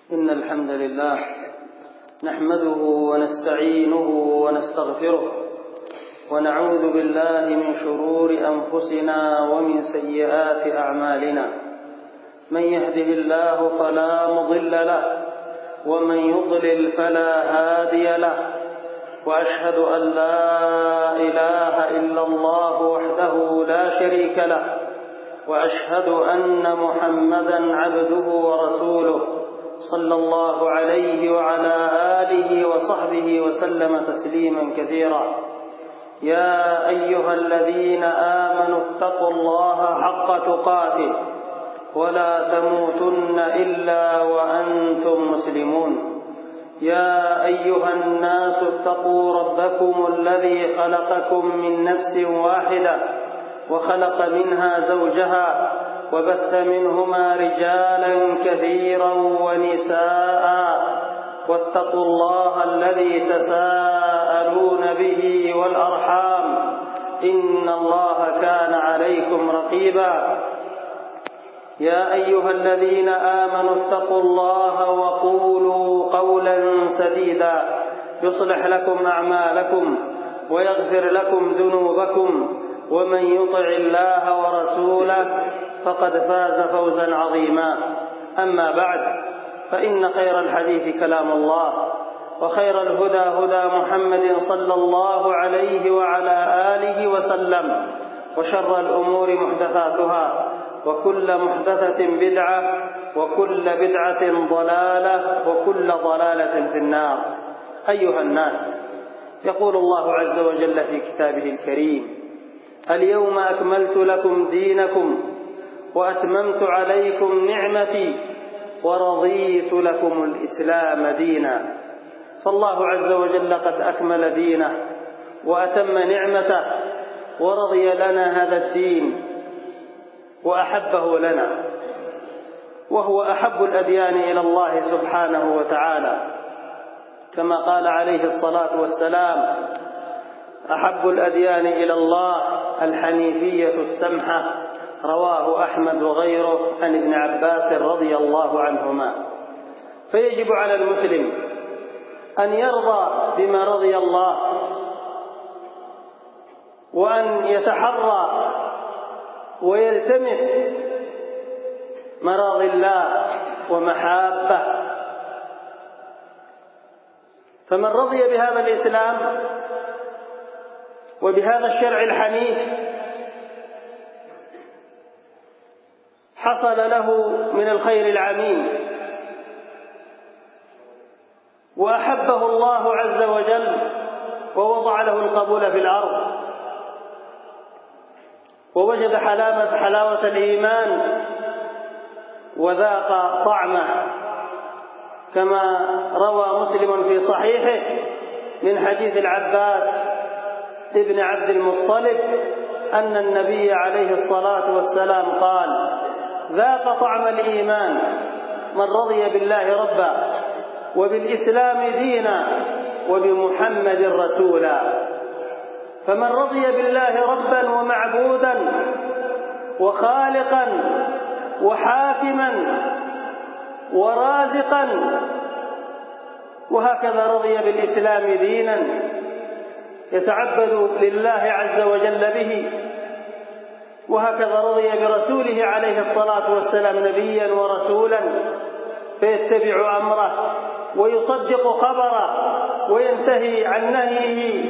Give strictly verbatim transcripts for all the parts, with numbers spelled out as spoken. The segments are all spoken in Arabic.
إن الحمد لله نحمده ونستعينه ونستغفره ونعوذ بالله من شرور أنفسنا ومن سيئات أعمالنا. من يهده الله فلا مضل له ومن يضلل فلا هادي له، وأشهد أن لا إله إلا الله وحده لا شريك له، وأشهد أن محمدًا عبده ورسوله صلى الله عليه وعلى آله وصحبه وسلم تسليمًا كثيرا. يا أيها الذين آمنوا اتقوا الله حق تقاته ولا تموتن إلا وأنتم مسلمون. يا أيها الناس اتقوا ربكم الذي خلقكم من نفس واحدة وخلق منها زوجها وبث منهما رجالا كثيرا ونساء، واتقوا الله الذي تساءلون به والأرحام إن الله كان عليكم رقيبا. يا أيها الذين آمنوا اتقوا الله وقولوا قولا سديدا يصلح لكم أعمالكم ويغفر لكم ذنوبكم، ومن يطع الله ورسوله فقد فاز فوزا عظيما. أما بعد، فإن خير الحديث كلام الله، وخير الهدى هدى محمد صلى الله عليه وعلى آله وسلم، وشر الأمور محدثاتها، وكل محدثة بدعة، وكل بدعة ضلالة، وكل ضلالة في النار. أيها الناس، يقول الله عز وجل في كتابه الكريم: اليوم أكملت لكم دينكم وأتممت عليكم نعمتي ورضيت لكم الإسلام دينا. فالله عز وجل قد أكمل دينه وأتم نعمته ورضي لنا هذا الدين وأحبه لنا، وهو أحب الأديان إلى الله سبحانه وتعالى، كما قال عليه الصلاة والسلام: أحب الأديان إلى الله الحنيفية السمحة. رواه أحمد وغيره عن ابن عباس رضي الله عنهما. فيجب على المسلم أن يرضى بما رضي الله، وأن يتحرى ويلتمس مراضي الله ومحابه. فمن رضي بهذا الإسلام وبهذا الشرع الحنيف حصل له من الخير العميم، وأحبه الله عز وجل ووضع له القبول في الأرض، ووجد حلاوة حلاوة الإيمان وذاق طعمه، كما روى مسلم في صحيحه من حديث العباس ابن عبد المطلب أن النبي عليه الصلاة والسلام قال: ذاق طعم الإيمان من رضي بالله ربا وبالإسلام دينا وبمحمد رسولا. فمن رضي بالله ربا ومعبودا وخالقا وحاكما ورازقا، وهكذا رضي بالإسلام دينا يتعبد لله عز وجل به، وهكذا رضي برسوله عليه الصلاة والسلام نبيا ورسولا فيتبع أمره ويصدق خبره وينتهي عن نهيه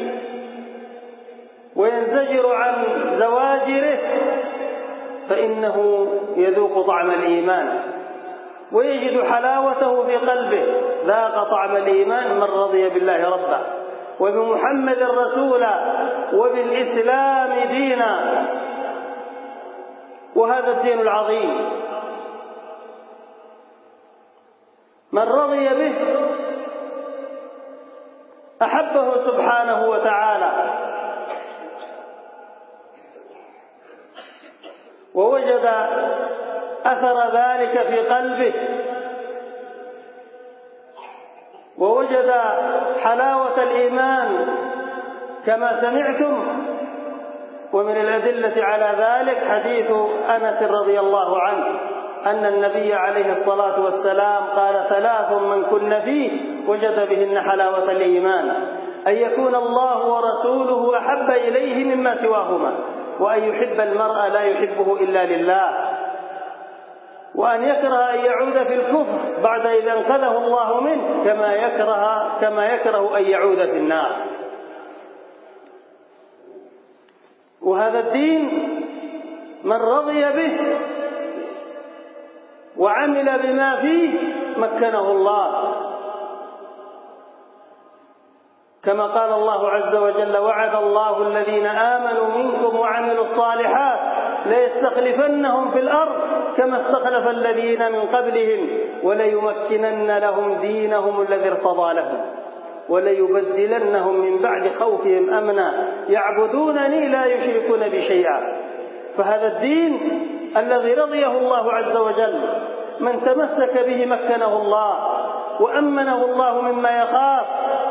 وينزجر عن زواجره، فإنه يذوق طعم الإيمان ويجد حلاوته في قلبه. ذاق طعم الإيمان من رضي بالله ربا وبمحمد رسولا وبالإسلام دينا. وهذا الدين العظيم من رضي به أحبه سبحانه وتعالى، ووجد أثر ذلك في قلبه، ووجد حلاوة الإيمان كما سمعتم. ومن الأدلة على ذلك حديث أنس رضي الله عنه أن النبي عليه الصلاة والسلام قال: ثلاث من كن فيه وجد بهن حلاوة الإيمان: أن يكون الله ورسوله أحب إليه مما سواهما، وأن يحب المرء لا يحبه إلا لله، وأن يكره أن يعود في الكفر بعد إذا أنقذه الله منه، كما يكره كما يكره أن يعود في النار. وهذا الدين من رضي به وعمل بما فيه مكنه الله، كما قال الله عز وجل: وعد الله الذين آمنوا منكم وعملوا الصالحات ليستخلفنهم في الأرض كما استخلف الذين من قبلهم وليمكنن لهم دينهم الذي ارتضى لهم وليبدلنهم من بعد خوفهم أمنا يعبدونني لا يشركون بي شيئا. فهذا الدين الذي رضيه الله عز وجل من تمسك به مكنه الله وأمنه الله مما يخاف.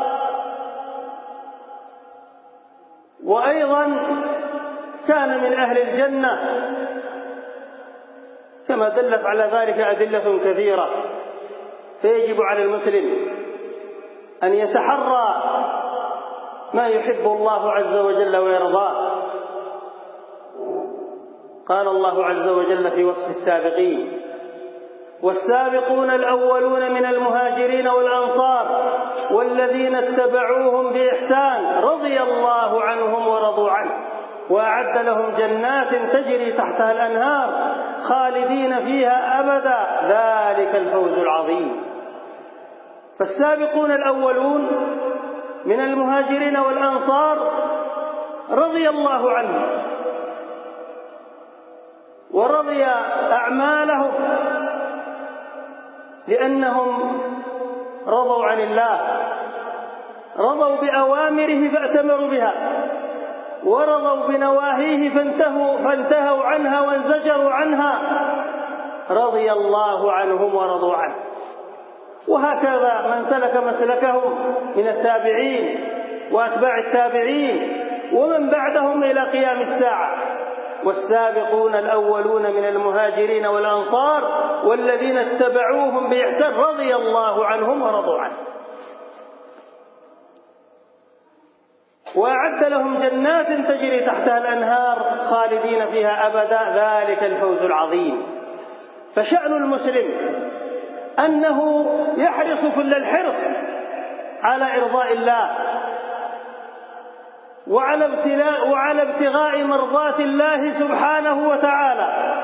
وأيضا كان من أهل الجنة، كما دلت على ذلك أدلة كثيرة. فيجب على المسلم أن يتحرى ما يحب الله عز وجل ويرضاه. قال الله عز وجل في وصف السابقين: والسابقون الأولون من المهاجرين والأنصار والذين اتبعوهم بإحسان رضي الله عنهم ورضوا عنه وأعد لهم جنات تجري تحتها الأنهار خالدين فيها أبدا ذلك الفوز العظيم. فالسابقون الأولون من المهاجرين والأنصار رضي الله عنهم ورضي أعمالهم، لأنهم رضوا عن الله، رضوا بأوامره فأتمروا بها، ورضوا بنواهيه فانتهوا, فانتهوا عنها وانزجروا عنها، رضي الله عنهم ورضوا عنه. وهكذا من سلك مسلكهم من التابعين وأتباع التابعين ومن بعدهم إلى قيام الساعة. والسابقون الأولون من المهاجرين والأنصار والذين اتبعوهم بإحسان رضي الله عنهم ورضوا عنه وأعد لهم جنات تجري تحتها الأنهار خالدين فيها أبدا ذلك الفوز العظيم. فشأن المسلم أنه يحرص كل الحرص على إرضاء الله وعلى ابتلاء وعلى ابتغاء مرضات الله سبحانه وتعالى.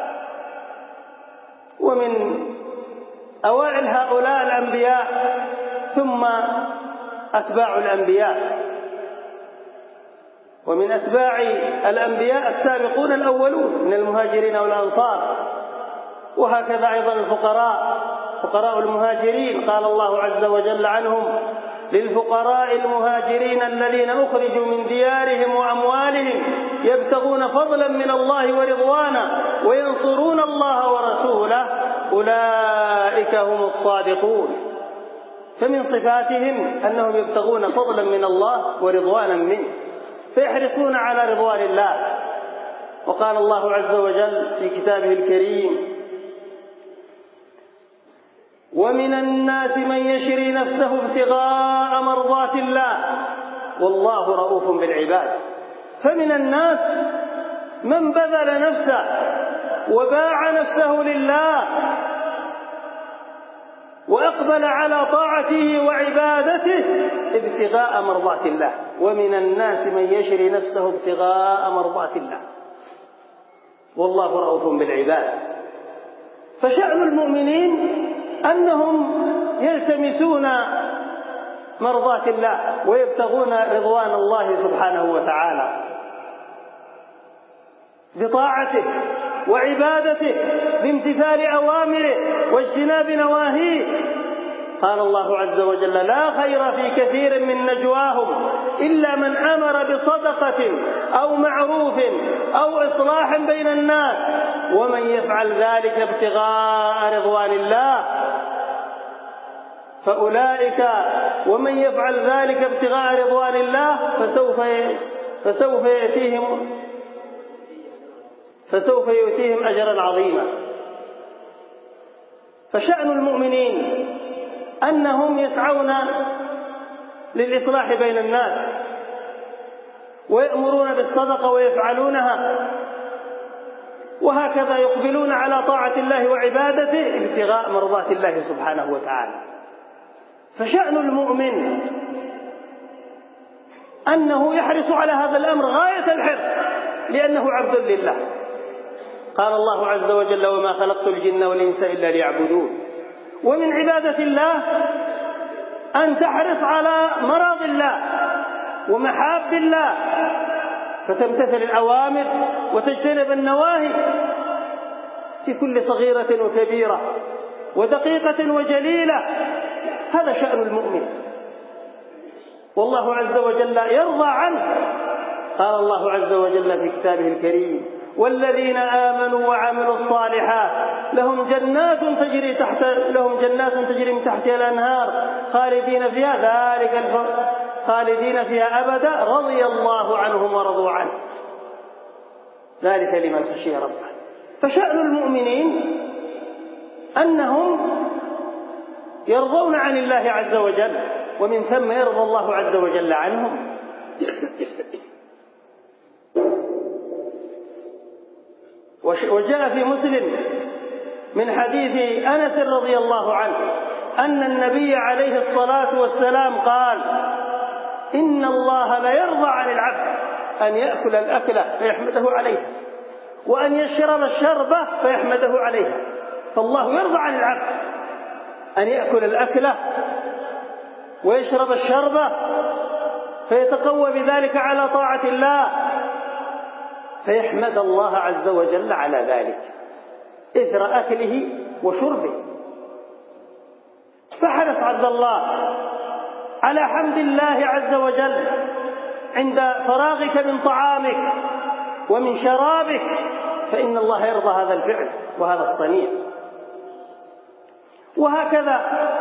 ومن أوائل هؤلاء الأنبياء ثم أتباع الأنبياء، ومن أتباع الأنبياء السابقون الأولون من المهاجرين والأنصار. وهكذا أيضا الفقراء، فقراء المهاجرين قال الله عز وجل عنهم: للفقراء المهاجرين الذين أخرجوا من ديارهم وأموالهم يبتغون فضلا من الله ورضوانا وينصرون الله ورسوله أولئك هم الصادقون. فمن صفاتهم أنهم يبتغون فضلا من الله ورضوانا منه، فيحرصون على رضوان الله. وقال الله عز وجل في كتابه الكريم: ومن الناس من يشري نفسه ابتغاء مرضات الله والله رؤوف بالعباد. فمن الناس من بذل نفسه وباع نفسه لله وأقبل على طاعته وعبادته ابتغاء مرضات الله. ومن الناس من يشري نفسه ابتغاء مرضات الله والله رؤوف بالعباد. فشأن المؤمنين أنهم يلتمسون مرضات الله ويبتغون رضوان الله سبحانه وتعالى بطاعته وعبادته بامتثال أوامره واجتناب نواهيه. قال الله عز وجل: لا خير في كثير من نجواهم إلا من أمر بصدقة أو معروف أو إصلاح بين الناس ومن يفعل ذلك ابتغاء رضوان الله فأولئك ومن يفعل ذلك ابتغاء رضوان الله فسوف فسوف يأتيهم فسوف يؤتيهم أجرا عظيما. فشأن المؤمنين أنهم يسعون للإصلاح بين الناس ويأمرون بالصدقة ويفعلونها، وهكذا يقبلون على طاعة الله وعبادته ابتغاء مرضات الله سبحانه وتعالى. فشأن المؤمن أنه يحرص على هذا الأمر غاية الحرص لأنه عبد لله. قال الله عز وجل: وما خلقت الجن والإنس إلا ليعبدون. ومن عبادة الله أن تحرص على مرض الله ومحاب الله، فتمتثل الأوامر وتجتنب النواهي في كل صغيرة وكبيرة ودقيقة وجليلة. هذا شأن المؤمن، والله عز وجل يرضى عنه. قال الله عز وجل في كتابه الكريم: والذين آمنوا وعملوا الصالحات لهم جنات تجري تحت لهم جنات تجري من تحتها الأنهار خالدين فيها ذلك الفوز خالدين فيها أبدا رضي الله عنهم ورضوا عنه ذلك لمن خشي ربه. فشأن المؤمنين أنهم يرضون عن الله عز وجل، ومن ثم يرضى الله عز وجل عنهم. وجاء في مسلم من حديث أنس رضي الله عنه أن النبي عليه الصلاة والسلام قال: إن الله لا يرضى عن العبد أن يأكل الأكلة فيحمده عليها، وأن يشرب الشربة فيحمده عليها. فالله يرضى عن العبد أن يأكل الأكلة ويشرب الشربة فيتقوى بذلك على طاعة الله، فيحمد الله عز وجل على ذلك إثر أكله وشربه. فحرص عبد الله على حمد الله عز وجل عند فراغك من طعامك ومن شرابك، فإن الله يرضى هذا الفعل وهذا الصنيع. وهكذا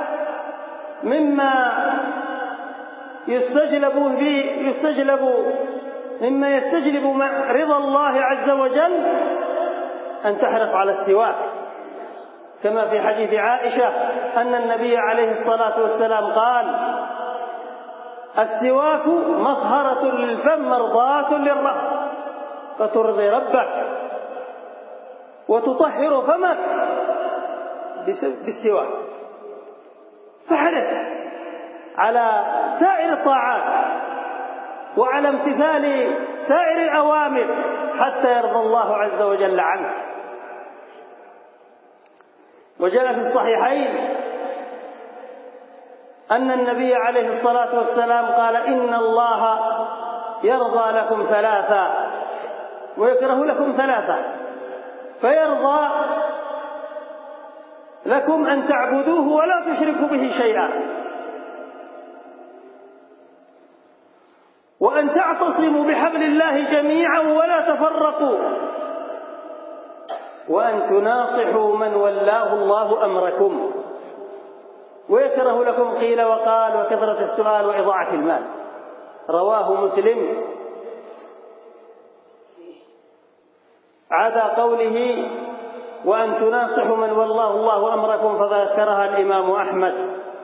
مما يستجلب به يستجلب مما يستجلب رضا الله عز وجل أن تحرص على السواك، كما في حديث عائشة أن النبي عليه الصلاة والسلام قال: السواك مطهرة للفم مرضاة للرب، فترضي ربك وتطهر فمك بالسواك. فحرص على سائر الطاعات وعلى امتثال سائر الأوامر حتى يرضى الله عز وجل عنك. وجاء في الصحيحين أن النبي عليه الصلاة والسلام قال: إن الله يرضى لكم ثلاثة ويكره لكم ثلاثة، فيرضى لكم أن تعبدوه ولا تشركوا به شيئا، وأن تعتصموا بحبل الله جميعا ولا تفرقوا، وأن تناصحوا من ولاه الله أمركم، ويكره لكم قيل وقال وكثرة السؤال وإضاعة المال. رواه مسلم. عدا قوله وأن تناصحوا من والله الله أمركم فذكرها الإمام أحمد.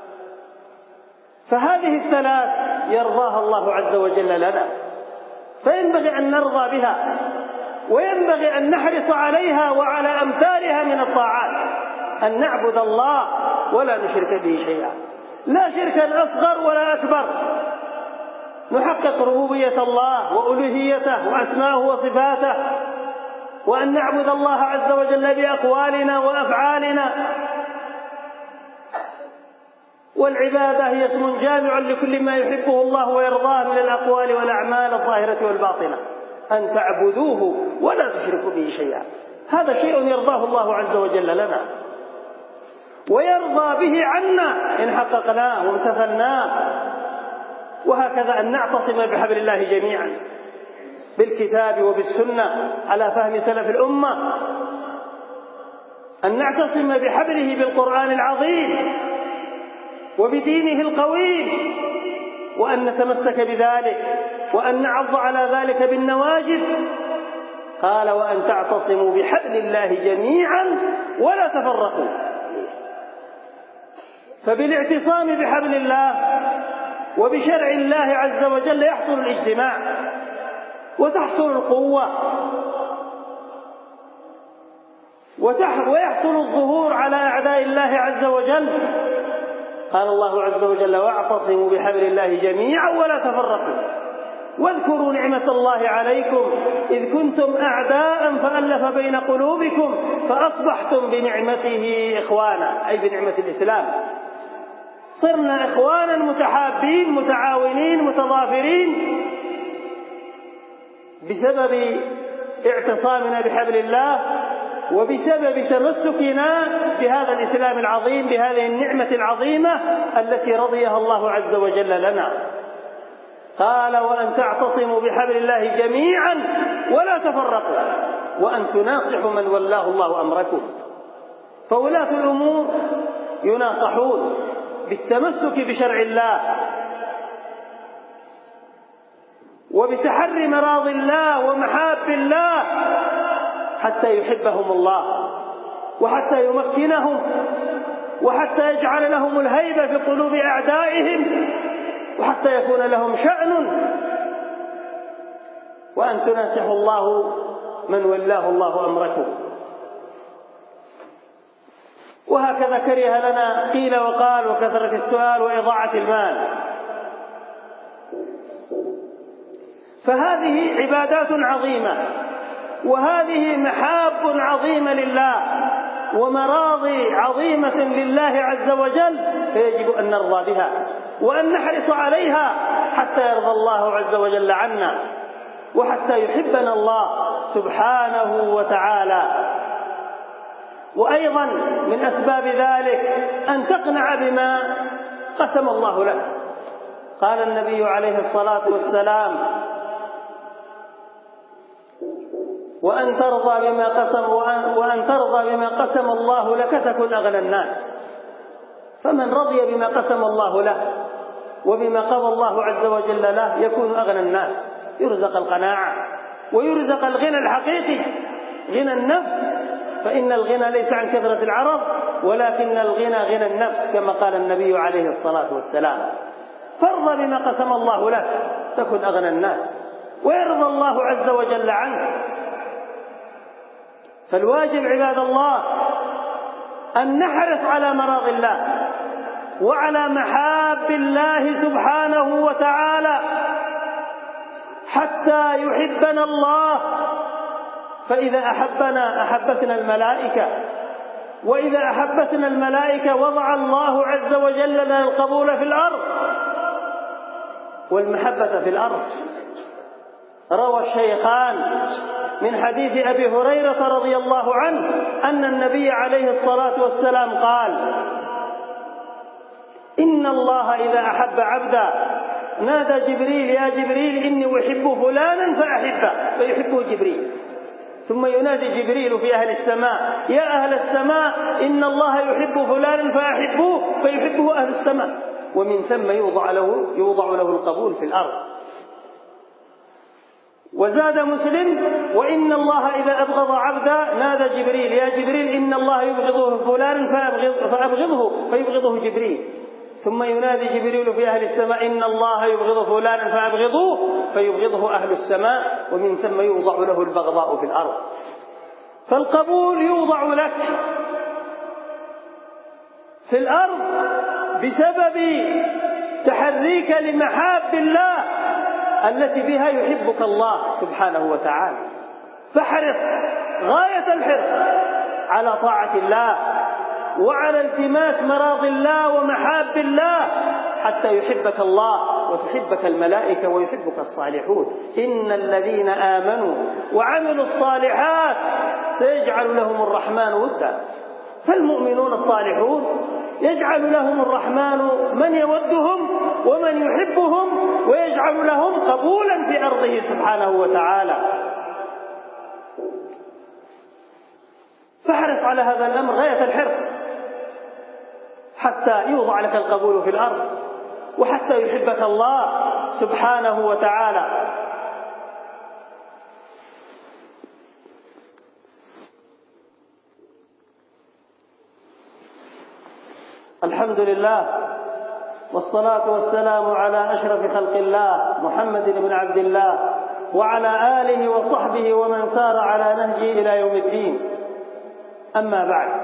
فهذه الثلاث يرضاها الله عز وجل لنا، فينبغي أن نرضى بها، وينبغي أن نحرص عليها وعلى أمثالها من الطاعات، أن نعبد الله ولا نشرك به شيئا، لا شركا أصغر ولا أكبر، نحقق ربوبية الله وألوهيته وأسماءه وصفاته، وأن نعبد الله عز وجل بأقوالنا وأفعالنا. والعبادة هي اسم جامع لكل ما يحبه الله ويرضاه من الأقوال والأعمال الظاهرة والباطنة، أن تعبدوه ولا تشركوا به شيئا. هذا شيء يرضاه الله عز وجل لنا ويرضى به عنا إن حققناه وامتثلناه. وهكذا أن نعتصم بحبل الله جميعا بالكتاب وبالسنة على فهم سلف الأمة، أن نعتصم بحبله بالقرآن العظيم وبدينه القويم، وأن نتمسك بذلك، وأن نعض على ذلك بالنواجذ. قال: وأن تعتصموا بحبل الله جميعا ولا تفرقوا. فبالاعتصام بحبل الله وبشرع الله عز وجل يحصل الاجتماع وتحصل القوة ويحصل الظهور على أعداء الله عز وجل. قال الله عز وجل: واعتصموا بحبل الله جميعا ولا تفرقوا واذكروا نعمة الله عليكم إذ كنتم أعداء فألف بين قلوبكم فأصبحتم بنعمته إخوانا، أي بنعمة الإسلام. صرنا إخوانا متحابين متعاونين متضافرين بسبب اعتصامنا بحبل الله وبسبب تمسكنا بهذا الإسلام العظيم، بهذه النعمة العظيمة التي رضيها الله عز وجل لنا. قال: وأن تعتصموا بحبل الله جميعا ولا تفرقوا وأن تناصحوا من ولاه الله أمركم. فولاة الأمور يناصحون بالتمسك بشرع الله وبتحري مراضي الله ومحاب الله حتى يحبهم الله وحتى يمكنهم وحتى يجعل لهم الهيبة في قلوب أعدائهم وحتى يكون لهم شأن، وأن تناصحوا الله من ولاه الله أمركم. وهكذا كره لنا قيل وقال وكثرة السؤال وإضاعة المال. فهذه عبادات عظيمة وهذه محاب عظيمة لله ومراضي عظيمة لله عز وجل، فيجب أن نرضى بها وأن نحرص عليها حتى يرضى الله عز وجل عنا وحتى يحبنا الله سبحانه وتعالى. وأيضا من أسباب ذلك أن تقنع بما قسم الله لك. قال النبي عليه الصلاة والسلام: وأن ترضى بما قسم وأن, وأن ترضى بما قسم الله لك تكن أغنى الناس. فمن رضي بما قسم الله له وبما قضى الله عز وجل له يكون أغنى الناس، يرزق القناعة ويرزق الغنى الحقيقي، غنى النفس. فإن الغنى ليس عن كثرة العرض ولكن الغنى غنى النفس كما قال النبي عليه الصلاة والسلام. فارضى بما قسم الله لك تكن أغنى الناس ويرضى الله عز وجل عنك. فالواجب عباد الله أن نحرص على مراضي الله وعلى محاب الله سبحانه وتعالى حتى يحبنا الله. فإذا أحبنا أحبتنا الملائكة، وإذا أحبتنا الملائكة وضع الله عز وجل لنا القبول في الأرض والمحبة في الأرض. روى الشيخان من حديث أبي هريرة رضي الله عنه أن النبي عليه الصلاة والسلام قال: إن الله إذا أحب عبدا نادى جبريل: يا جبريل إني أحب فلانا فأحبه، فيحبه جبريل. ثم ينادي جبريل في أهل السماء: يا أهل السماء إن الله يحب فلانا فأحبوه، فيحبه أهل السماء. ومن ثم يوضع له, يوضع له القبول في الأرض. وزاد مسلم: وإن الله إذا أبغض عبدا نادى جبريل: يا جبريل إن الله يبغضه فلانا فأبغض فأبغضه، فيبغضه جبريل. ثم ينادي جبريل في أهل السماء: إن الله يبغض فلانا فأبغضوه، فيبغضه أهل السماء. ومن ثم يوضع له البغضاء في الأرض. فالقبول يوضع لك في الأرض بسبب تحريك لمحاب الله التي بها يحبك الله سبحانه وتعالى. فاحرص غاية الحرص على طاعة الله وعلى التماس مراضي الله ومحاب الله حتى يحبك الله وتحبك الملائكة ويحبك الصالحون. إن الذين آمنوا وعملوا الصالحات سيجعل لهم الرحمن ودا. فالمؤمنون الصالحون يجعل لهم الرحمن من يودهم ومن يحبهم ويجعل لهم قبولا في أرضه سبحانه وتعالى. فاحرص على هذا الأمر غاية الحرص حتى يوضع لك القبول في الأرض وحتى يحبك الله سبحانه وتعالى. الحمد لله، والصلاة والسلام على أشرف خلق الله محمد بن عبد الله وعلى آله وصحبه ومن سار على نهجه إلى يوم الدين. أما بعد،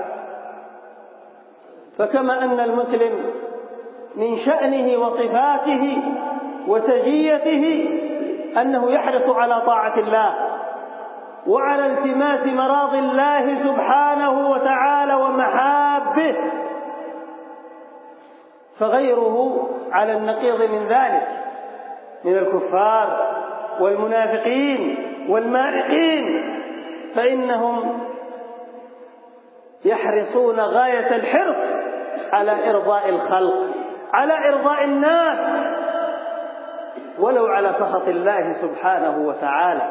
فكما أن المسلم من شأنه وصفاته وسجيته أنه يحرص على طاعة الله وعلى التماس مراضي الله سبحانه وتعالى ومحابه، فغيره على النقيض من ذلك من الكفار والمنافقين والمارقين، فإنهم يحرصون غاية الحرص على إرضاء الخلق، على إرضاء الناس، ولو على سخط الله سبحانه وتعالى.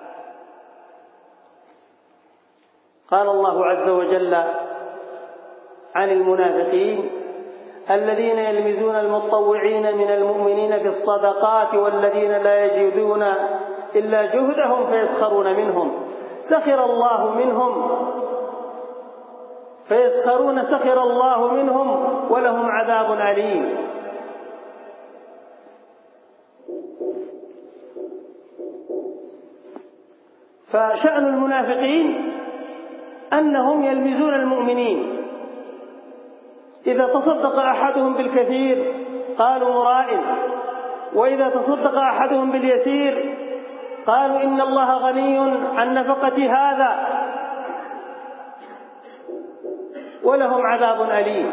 قال الله عز وجل عن المنافقين: الذين يلمزون المتطوعين من المؤمنين في الصدقات والذين لا يجدون إلا جهدهم فيسخرون منهم سخر الله منهم فيسخرون سخر الله منهم ولهم عذاب أليم. فشأن المنافقين أنهم يلمزون المؤمنين، إذا تصدق أحدهم بالكثير قالوا مرائٍ، وإذا تصدق أحدهم باليسير قالوا إن الله غني عن نفقة هذا ولهم عذاب أليم.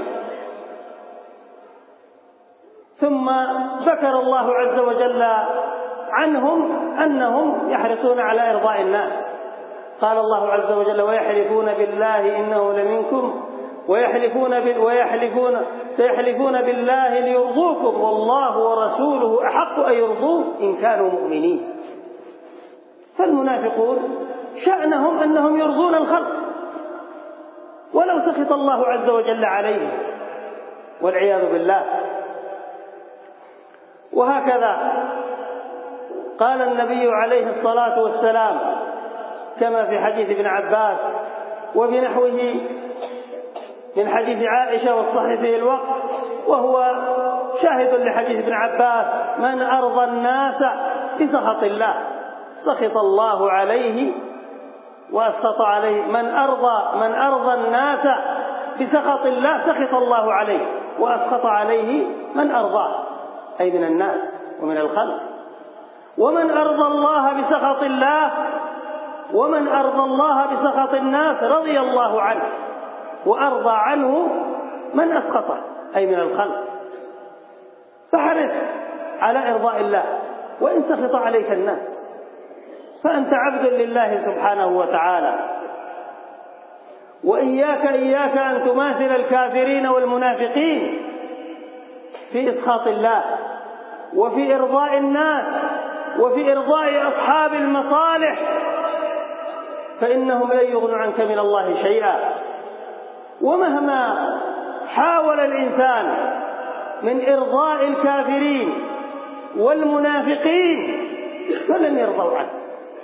ثم ذكر الله عز وجل عنهم أنهم يحرصون على إرضاء الناس. قال الله عز وجل: ويحلفون بالله إنه لمنكم ويحلفون بال ويحلفون سيحلفون بالله ليرضوكم والله ورسوله أحق أن يرضوه إن كانوا مؤمنين. فالمنافقون شأنهم أنهم يرضون الخلق ولو سخط الله عز وجل عليهم والعياذ بالله. وهكذا قال النبي عليه الصلاة والسلام كما في حديث ابن عباس وبنحوه من حديث عائشة والصحيح فيه الوقت، وهو شاهد لحديث ابن عباس: من أرضى الناس بسخط الله سخط الله عليه وأسخط عليه. من أرضى من أرضى الناس بسخط الله سخط الله عليه وأسخط عليه من أرضاه، أي من الناس ومن الخلق. ومن أرضى الله بسخط الله ومن أرضى الله بسخط الناس رضي الله عنه وأرضى عنه من أسخطه، أي من الخلق. فحرص على إرضاء الله وإن سخط عليك الناس، فأنت عبد لله سبحانه وتعالى. وإياك إياك أن تماثل الكافرين والمنافقين في إسخاط الله وفي إرضاء الناس وفي إرضاء أصحاب المصالح، فإنهم لن يغنوا عنك من الله شيئا. ومهما حاول الإنسان من إرضاء الكافرين والمنافقين فلن يرضوا عنه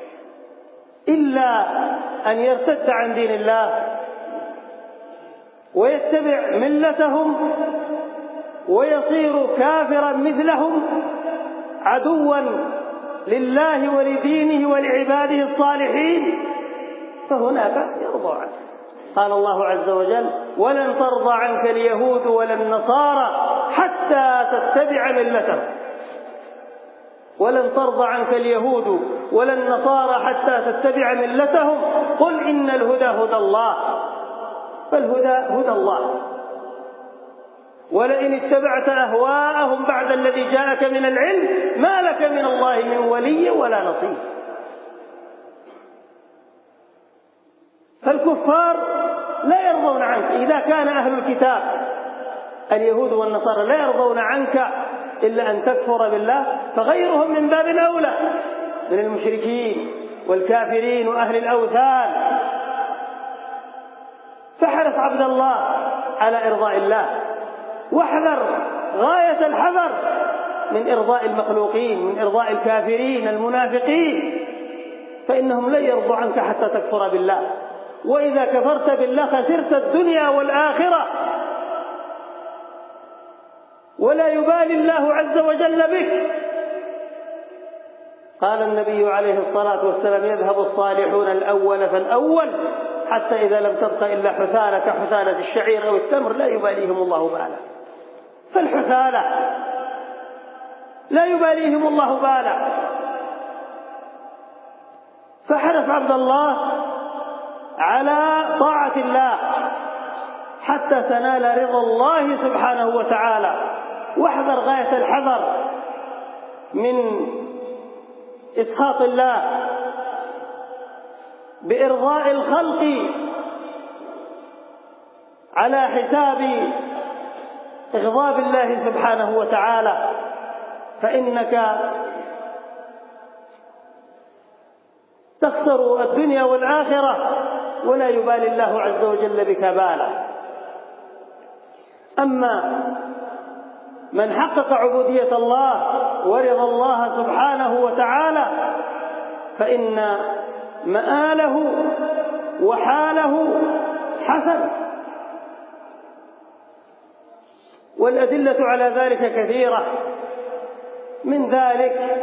إلا أن يرتد عن دين الله ويتبع ملتهم ويصير كافرا مثلهم عدوا لله ولدينه ولعباده الصالحين، فهناك يرضى عنه. قال الله عز وجل: ولن ترضى عنك اليهود ولا النصارى حتى تتبع ملتهم. ولن ترضى عنك اليهود ولا النصارى حتى تتبع ملتهم قل إن الهدى هدى الله. فالهدى هدى الله، ولئن اتبعت أهواءهم بعد الذي جاءك من العلم ما لك من الله من ولي ولا نصير. فالكفار لا يرضون عنك إذا كان أهل الكتاب اليهود والنصارى لا يرضون عنك إلا أن تكفر بالله، فغيرهم من باب أولى من المشركين والكافرين وأهل الأوثان. فاحرص عبد الله على إرضاء الله، واحذر غاية الحذر من إرضاء المخلوقين، من إرضاء الكافرين المنافقين، فإنهم لن يرضوا عنك حتى تكفر بالله. وإذا كفرت بالله خسرت الدنيا والآخرة، ولا يبالي الله عز وجل بك. قال النبي عليه الصلاة والسلام: يذهب الصالحون الأول فالأول، حتى إذا لم تبق إلا حثالة كحثالة الشعير أو التمر لا يباليهم الله بالا. فالحثالة لا يباليهم الله بالا. فحرص عبد الله على طاعة الله حتى تنال رضا الله سبحانه وتعالى، واحذر غاية الحذر من إسخاط الله بإرضاء الخلق على حساب إغضاب الله سبحانه وتعالى، فإنك تخسر الدنيا والآخرة ولا يبالي الله عز وجل بك بالا. أما من حقق عبودية الله ورضى الله سبحانه وتعالى فإن مآله وحاله حسن. والأدلة على ذلك كثيرة، من ذلك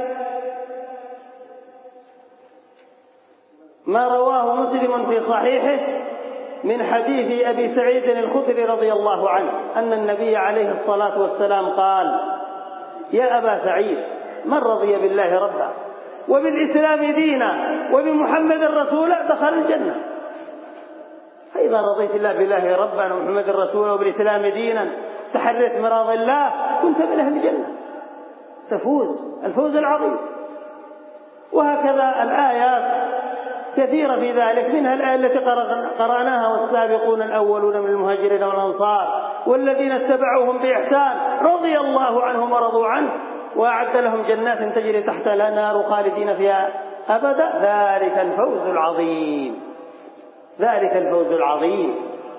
ما رواه مسلم في صحيحه من حديث أبي سعيد الخدري رضي الله عنه أن النبي عليه الصلاة والسلام قال: يا أبا سعيد، من رضي بالله ربا وبالإسلام دينا وبمحمد رسولا دخل الجنة. فإذا رضيت الله بالله ربا ومحمد رسولا وبالإسلام دينا تحريت مراض الله كنت من أهل الجنة، تفوز الفوز العظيم. وهكذا الآيات كثيرة في ذلك، منها الآية التي قرأناها: والسابقون الأولون من المهاجرين والأنصار والذين اتبعوهم بإحسان رضي الله عنهم ورضوا عنه وأعد لهم جنات تجري تحتها الأنهار خالدين فيها أبدا ذلك الفوز العظيم. ذلك الفوز العظيم.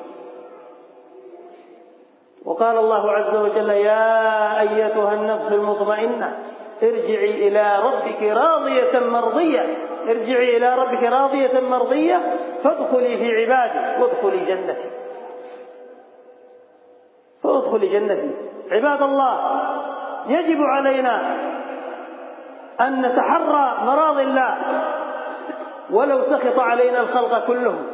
وقال الله عز وجل: يا أيتها النفس المطمئنة ارجعي إلى ربك راضية مرضية ارجعي إلى ربك راضية مرضية فادخلي في عبادي وادخلي جنتي. فادخلي جنتي. عباد الله، يجب علينا أن نتحرى مراضي الله ولو سخط علينا الخلق كلهم.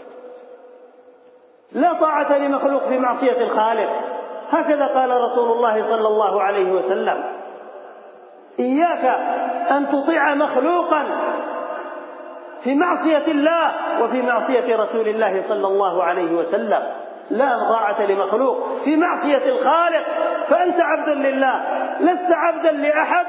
لا طاعة لمخلوق في معصية الخالق، هكذا قال رسول الله صلى الله عليه وسلم: إياك أن تطيع مخلوقا في معصية الله وفي معصية رسول الله صلى الله عليه وسلم. لا طاعة لمخلوق في معصية الخالق، فأنت عبد لله لست عبدا لأحد.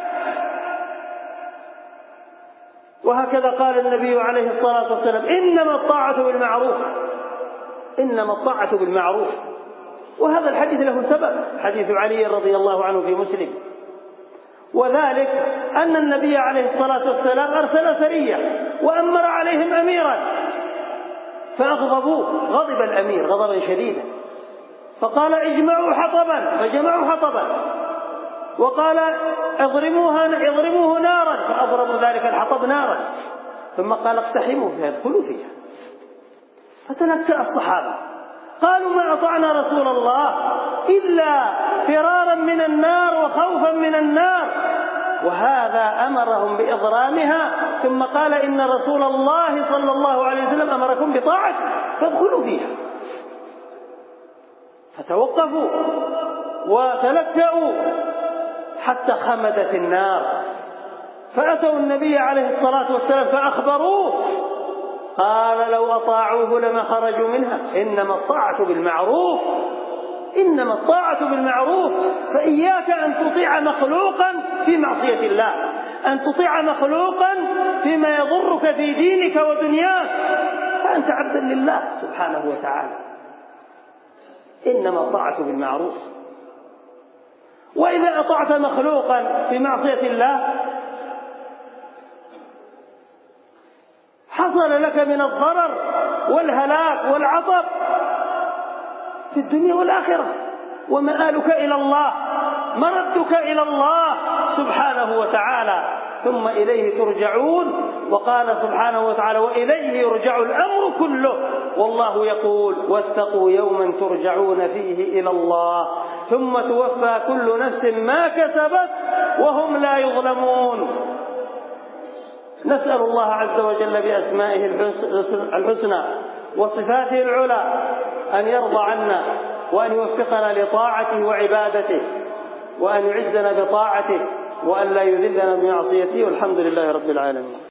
وهكذا قال النبي عليه الصلاة والسلام: إنما الطاعة بالمعروف إنما الطاعة بالمعروف. وهذا الحديث له سبب، حديث علي رضي الله عنه في مسلم، وذلك أن النبي عليه الصلاة والسلام أرسل سرية وأمر عليهم أميرا فأغضبوه، غضب الأمير غضبا شديدا، فقال: اجمعوا حطبا، فجمعوا حطبا، وقال: اضرموها اضرموه نارا، فأضرموا ذلك الحطب نارا، ثم قال: اقتحموا فيها ادخلوا فيها. فتنكأ الصحابة قالوا: ما أطعنا رسول الله إلا فرارا من النار وخوفا من النار. وهذا أمرهم بإضرامها، ثم قال: إن رسول الله صلى الله عليه وسلم أمركم بطاعته فادخلوا فيها. فتوقفوا وتلكأوا حتى خمدت النار، فأتوا النبي عليه الصلاة والسلام فأخبروه، قال: لو أطاعوه لما خرجوا منها. إنما الطاعة بالمعروف إنما الطاعة بالمعروف. فإياك أن تطيع مخلوقا في معصية الله، أن تطيع مخلوقا فيما يضرك في دينك ودنياك، فأنت عبد لله سبحانه وتعالى. إنما الطاعة بالمعروف. وإذا أطعت مخلوقا في معصية الله حصل لك من الضرر والهلاك والعطب في الدنيا والآخرة، ومآلك إلى الله، مردك إلى الله سبحانه وتعالى. ثم إليه ترجعون. وقال سبحانه وتعالى وإليه يرجع الأمر كله، والله يقول واتقوا يوما ترجعون فيه إلى الله ثم توفى كل نفس ما كسبت وهم لا يظلمون. نسأل الله عز وجل بأسمائه الحسنى وصفاته العلى أن يرضى عنا وأن يوفقنا لطاعته وعبادته وأن يعزنا بطاعته وأن لا يذلنا بمعصيته، والحمد لله رب العالمين.